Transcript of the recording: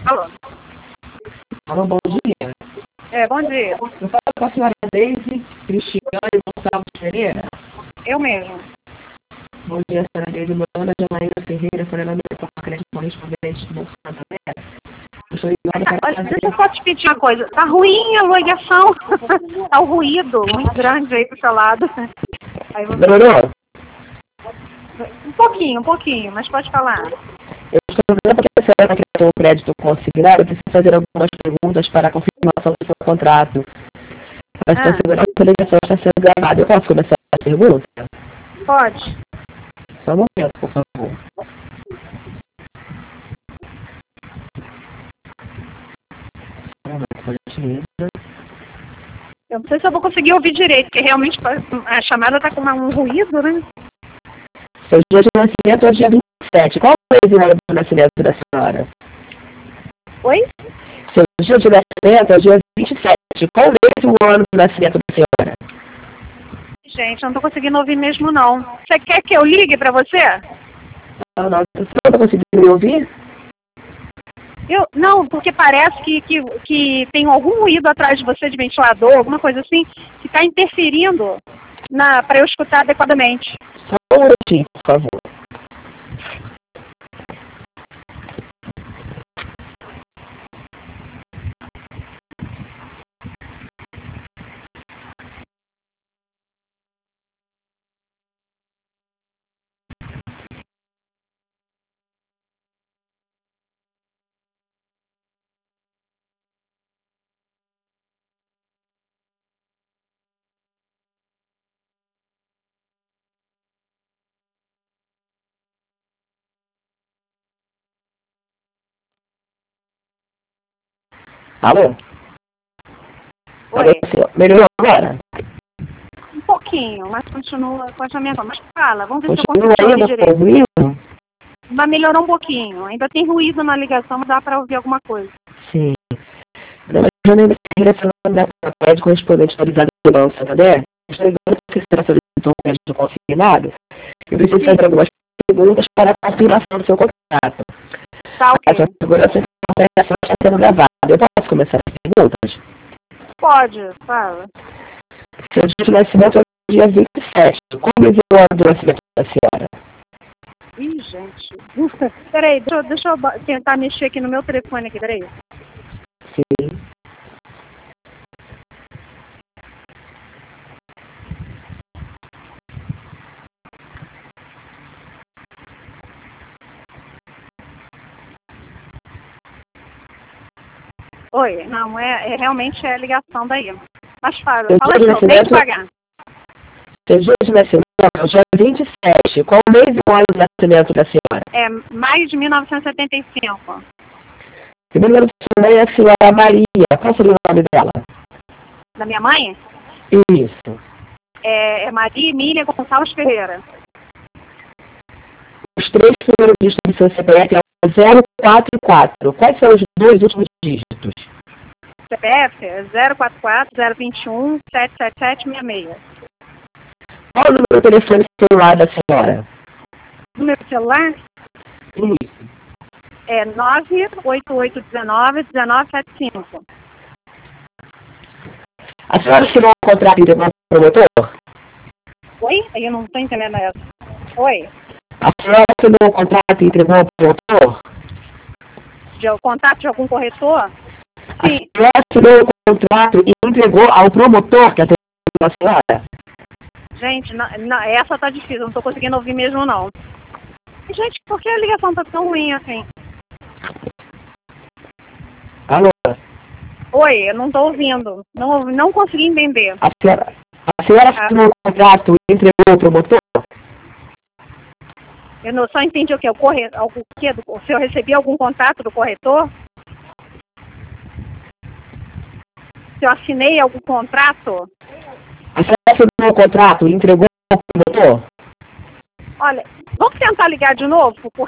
Alô? Alô, bom dia. Bom dia. Eu falo com a senhora Deise Cristiane Gonçalves Pereira. Eu mesmo. Bom dia, senhora Deise. Meu nome é Janaína Ferreira, coordenadora para crédito correspondente do Banco Santander. Eu estou ligado para Olha, deixa eu só te pedir uma coisa. Tá ruim a ligação. Tá um ruído muito grande aí pro seu lado. Aí você... Melhorou? Um pouquinho, mas pode falar. Eu estou ligando porque a senhora está querendo um crédito consignado. Eu preciso fazer algumas perguntas para a confirmação do seu contrato. Para sua segurança, a ligação está sendo gravada. Eu posso começar a pergunta? Pode. Só um momento, por favor. Eu não sei se eu vou conseguir ouvir direito, porque realmente a chamada tá com um ruído, né? Seu dia de nascimento é dia 27. Qual mês e hora do nascimento da senhora? Oi? Seu dia de nascimento é dia 27. Qual mês e o ano do nascimento da senhora? Gente, eu não tô conseguindo ouvir mesmo, não. Você quer que eu ligue pra você? Não, você não está conseguindo me ouvir? Não, porque parece que tem algum ruído atrás de você de ventilador, alguma coisa assim, que está interferindo para eu escutar adequadamente. Só um minutinho, por favor. Alô? Oi. Alô, melhorou agora? Um pouquinho, mas continua com a minha voz. Mas fala, vamos ver se eu Continua consigo ouvir ainda direito. ouvindo? Mas melhorou um pouquinho. Ainda tem ruído na ligação, mas dá para ouvir alguma coisa. Sim. Meu nome é Janaína Ferreira, da crédito correspondente atualizada do Banco Santander. Estou ligando porque você solicitou um crédito consignado. Eu preciso fazer algumas perguntas para a confirmação do seu contrato. Tá, ok. Essa segurança está sendo gravada. Eu posso começar as perguntas? Pode, fala. Seu dia de nascimento é dia 27. Qual mês e o ano do nascimento da senhora? Ih, gente. Peraí, deixa eu tentar mexer aqui no meu telefone aqui, peraí. Sim. Oi, não, realmente é a ligação daí. Mas fala Seu dia de de novo, bem nascimento, devagar. seu dia de nascimento é o dia 27. Qual mês e o ano do nascimento da senhora? É maio de 1975. O número da sua mãe é a senhora Maria. Qual seria o nome dela? Da minha mãe? Isso. É Maria Emília Gonçalves Ferreira. Os três primeiros dígitos do seu CPF é o 044. Quais são os dois últimos dígitos? CPF é 044-021-77766. Qual o número do telefone celular da senhora? Número de celular Isso. é 98819-1975. A senhora assinou um contrato de promotor? Oi? Aí eu não estou entendendo essa. Oi? A senhora assinou um contrato e entregou ao promotor? De contato de algum corretor? Sim. A senhora assinou um contrato e entregou ao promotor que atendeu a senhora? Gente, essa tá difícil, eu não estou conseguindo ouvir mesmo não. Gente, por que a ligação tá tão ruim assim? Alô? Oi, eu não estou ouvindo. Não consegui entender. A senhora assinou um contrato e entregou ao promotor? Eu não, só entendi o quê? Se eu recebi algum contato do corretor? Se eu assinei algum contrato? A senhora assinou um contrato e entregou ao promotor? Olha, vamos tentar ligar de novo, porque